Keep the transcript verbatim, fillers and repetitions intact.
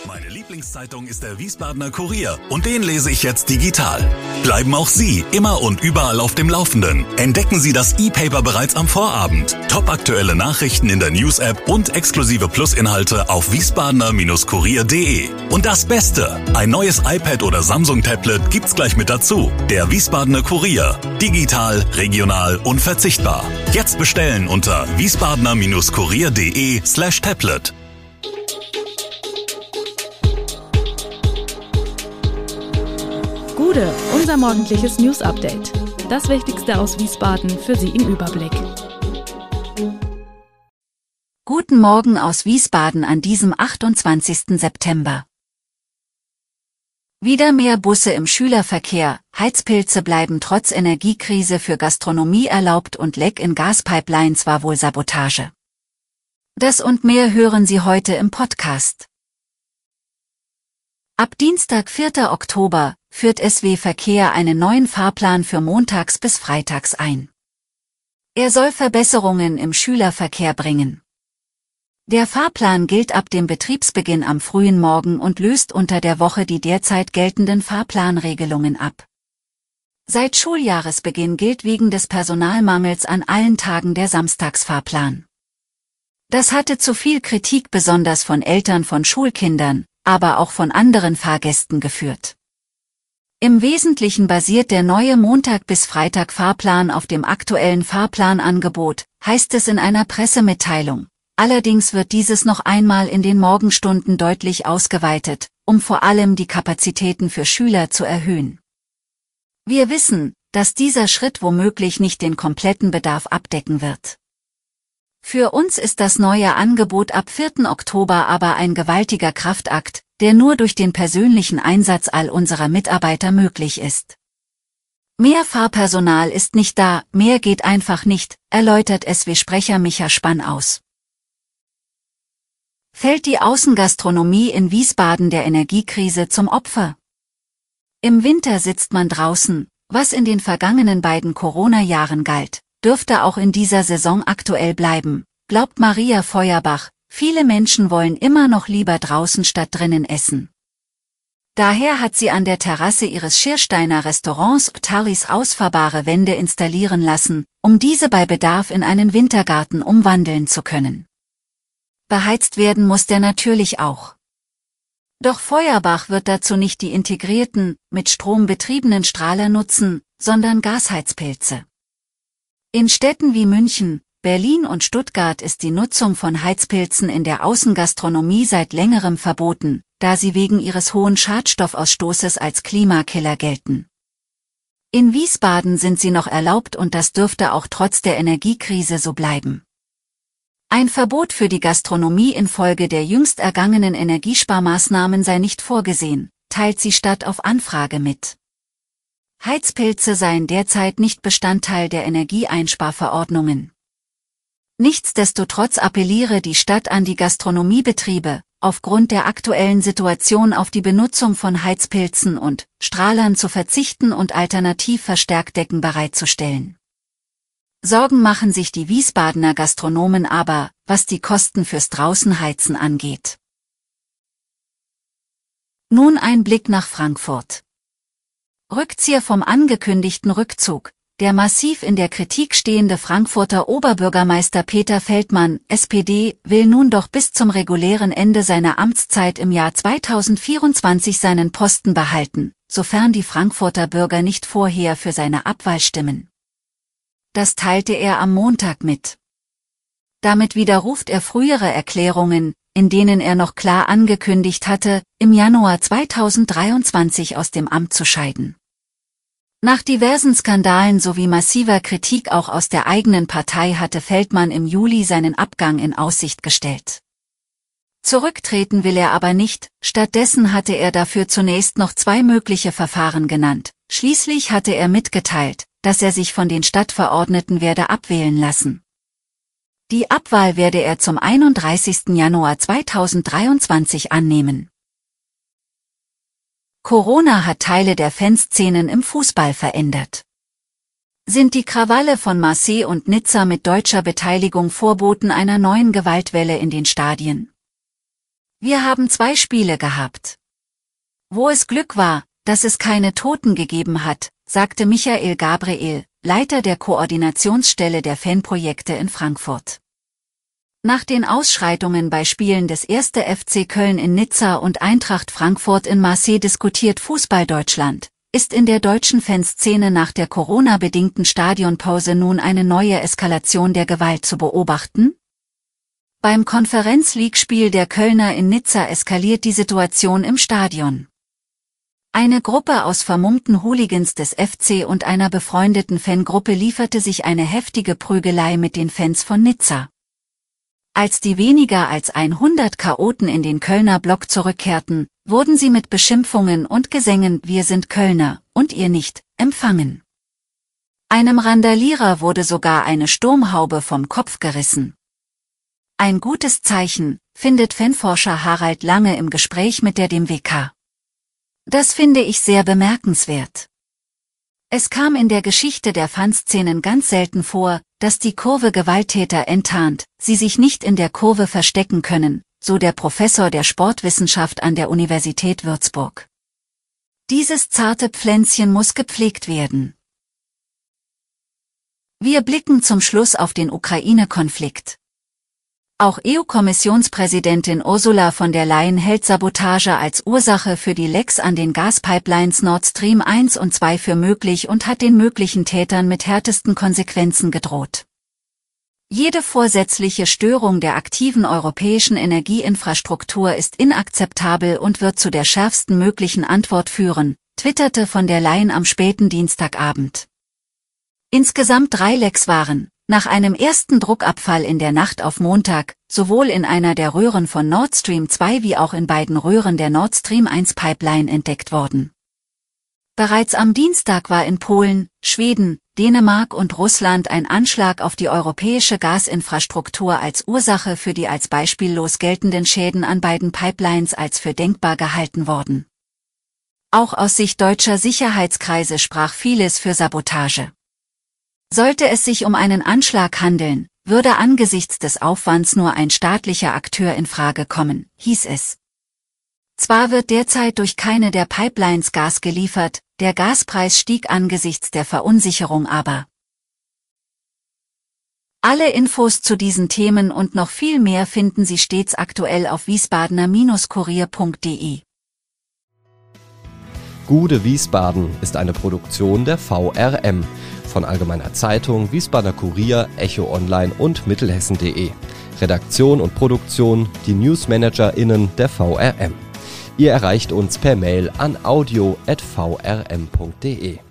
Meine Lieblingszeitung ist der Wiesbadener Kurier und den lese ich jetzt digital. Bleiben auch Sie immer und überall auf dem Laufenden. Entdecken Sie das E-Paper bereits am Vorabend. Topaktuelle Nachrichten in der News-App und exklusive Plus-Inhalte auf wiesbadener Kurier punkt de. Und das Beste, ein neues iPad oder Samsung-Tablet gibt's gleich mit dazu. Der Wiesbadener Kurier. Digital, regional, unverzichtbar. Jetzt bestellen unter wiesbadener Kurier punkt de slash tablet. Gude, unser morgendliches News-Update. Das Wichtigste aus Wiesbaden für Sie im Überblick. Guten Morgen aus Wiesbaden an diesem achtundzwanzigsten September. Wieder mehr Busse im Schülerverkehr, Heizpilze bleiben trotz Energiekrise für Gastronomie erlaubt und Leck in Gaspipelines war wohl Sabotage. Das und mehr hören Sie heute im Podcast. Ab Dienstag, vierten Oktober, führt S W Verkehr einen neuen Fahrplan für montags bis freitags ein. Er soll Verbesserungen im Schülerverkehr bringen. Der Fahrplan gilt ab dem Betriebsbeginn am frühen Morgen und löst unter der Woche die derzeit geltenden Fahrplanregelungen ab. Seit Schuljahresbeginn gilt wegen des Personalmangels an allen Tagen der Samstagsfahrplan. Das hatte zu viel Kritik besonders von Eltern von Schulkindern, aber auch von anderen Fahrgästen geführt. Im Wesentlichen basiert der neue Montag- bis Freitag-Fahrplan auf dem aktuellen Fahrplanangebot, heißt es in einer Pressemitteilung. Allerdings wird dieses noch einmal in den Morgenstunden deutlich ausgeweitet, um vor allem die Kapazitäten für Schüler zu erhöhen. Wir wissen, dass dieser Schritt womöglich nicht den kompletten Bedarf abdecken wird. Für uns ist das neue Angebot ab vierten Oktober aber ein gewaltiger Kraftakt, der nur durch den persönlichen Einsatz all unserer Mitarbeiter möglich ist. Mehr Fahrpersonal ist nicht da, mehr geht einfach nicht, erläutert S W-Sprecher Micha Spann aus. Fällt die Außengastronomie in Wiesbaden der Energiekrise zum Opfer? Im Winter sitzt man draußen, was in den vergangenen beiden Corona-Jahren galt, dürfte auch in dieser Saison aktuell bleiben, glaubt Maria Feuerbach. Viele Menschen wollen immer noch lieber draußen statt drinnen essen. Daher hat sie an der Terrasse ihres Schiersteiner Restaurants Talis ausfahrbare Wände installieren lassen, um diese bei Bedarf in einen Wintergarten umwandeln zu können. Beheizt werden muss der natürlich auch. Doch Feuerbach wird dazu nicht die integrierten, mit Strom betriebenen Strahler nutzen, sondern Gasheizpilze. In Städten wie München, Berlin und Stuttgart ist die Nutzung von Heizpilzen in der Außengastronomie seit längerem verboten, da sie wegen ihres hohen Schadstoffausstoßes als Klimakiller gelten. In Wiesbaden sind sie noch erlaubt und das dürfte auch trotz der Energiekrise so bleiben. Ein Verbot für die Gastronomie infolge der jüngst ergangenen Energiesparmaßnahmen sei nicht vorgesehen, teilt sie Stadt auf Anfrage mit. Heizpilze seien derzeit nicht Bestandteil der Energieeinsparverordnungen. Nichtsdestotrotz appelliere die Stadt an die Gastronomiebetriebe, aufgrund der aktuellen Situation auf die Benutzung von Heizpilzen und Strahlern zu verzichten und alternativ Verstärkdecken bereitzustellen. Sorgen machen sich die Wiesbadener Gastronomen aber, was die Kosten fürs Draußenheizen angeht. Nun ein Blick nach Frankfurt. Rückzieher vom angekündigten Rückzug. Der massiv in der Kritik stehende Frankfurter Oberbürgermeister Peter Feldmann, S P D, will nun doch bis zum regulären Ende seiner Amtszeit im Jahr zweitausendvierundzwanzig seinen Posten behalten, sofern die Frankfurter Bürger nicht vorher für seine Abwahl stimmen. Das teilte er am Montag mit. Damit widerruft er frühere Erklärungen, in denen er noch klar angekündigt hatte, im Januar zweitausenddreiundzwanzig aus dem Amt zu scheiden. Nach diversen Skandalen sowie massiver Kritik auch aus der eigenen Partei hatte Feldmann im Juli seinen Abgang in Aussicht gestellt. Zurücktreten will er aber nicht, stattdessen hatte er dafür zunächst noch zwei mögliche Verfahren genannt. Schließlich hatte er mitgeteilt, dass er sich von den Stadtverordneten werde abwählen lassen. Die Abwahl werde er zum einunddreißigsten Januar zweitausenddreiundzwanzig annehmen. Corona hat Teile der Fanszenen im Fußball verändert. Sind die Krawalle von Marseille und Nizza mit deutscher Beteiligung Vorboten einer neuen Gewaltwelle in den Stadien? Wir haben zwei Spiele gehabt. Wo es Glück war, dass es keine Toten gegeben hat, sagte Michael Gabriel, Leiter der Koordinationsstelle der Fanprojekte in Frankfurt. Nach den Ausschreitungen bei Spielen des ersten F C Köln in Nizza und Eintracht Frankfurt in Marseille diskutiert Fußball Deutschland. Ist in der deutschen Fanszene nach der Corona-bedingten Stadionpause nun eine neue Eskalation der Gewalt zu beobachten? Beim Conference-League-Spiel der Kölner in Nizza eskaliert die Situation im Stadion. Eine Gruppe aus vermummten Hooligans des F C und einer befreundeten Fangruppe lieferte sich eine heftige Prügelei mit den Fans von Nizza. Als die weniger als hundert Chaoten in den Kölner Block zurückkehrten, wurden sie mit Beschimpfungen und Gesängen „Wir sind Kölner, und ihr nicht“ empfangen. Einem Randalierer wurde sogar eine Sturmhaube vom Kopf gerissen. Ein gutes Zeichen, findet Fanforscher Harald Lange im Gespräch mit der D M W K. Das finde ich sehr bemerkenswert. Es kam in der Geschichte der Fanszenen ganz selten vor, dass die Kurve Gewalttäter enttarnt, sie sich nicht in der Kurve verstecken können, so der Professor der Sportwissenschaft an der Universität Würzburg. Dieses zarte Pflänzchen muss gepflegt werden. Wir blicken zum Schluss auf den Ukraine-Konflikt. Auch E U-Kommissionspräsidentin Ursula von der Leyen hält Sabotage als Ursache für die Lecks an den Gaspipelines Nord Stream eins und zwei für möglich und hat den möglichen Tätern mit härtesten Konsequenzen gedroht. Jede vorsätzliche Störung der aktiven europäischen Energieinfrastruktur ist inakzeptabel und wird zu der schärfsten möglichen Antwort führen, twitterte von der Leyen am späten Dienstagabend. Insgesamt drei Lecks waren, nach einem ersten Druckabfall in der Nacht auf Montag, sowohl in einer der Röhren von Nord Stream zwei wie auch in beiden Röhren der Nord Stream eins Pipeline entdeckt worden. Bereits am Dienstag war in Polen, Schweden, Dänemark und Russland ein Anschlag auf die europäische Gasinfrastruktur als Ursache für die als beispiellos geltenden Schäden an beiden Pipelines als für denkbar gehalten worden. Auch aus Sicht deutscher Sicherheitskreise sprach vieles für Sabotage. Sollte es sich um einen Anschlag handeln, würde angesichts des Aufwands nur ein staatlicher Akteur in Frage kommen, hieß es. Zwar wird derzeit durch keine der Pipelines Gas geliefert, der Gaspreis stieg angesichts der Verunsicherung aber. Alle Infos zu diesen Themen und noch viel mehr finden Sie stets aktuell auf wiesbadener Kurier punkt de. Gude Wiesbaden ist eine Produktion der V R M von Allgemeiner Zeitung, Wiesbadener Kurier, Echo Online und Mittelhessen punkt de. Redaktion und Produktion, die NewsmanagerInnen der V R M. Ihr erreicht uns per Mail an audio at v r m punkt de.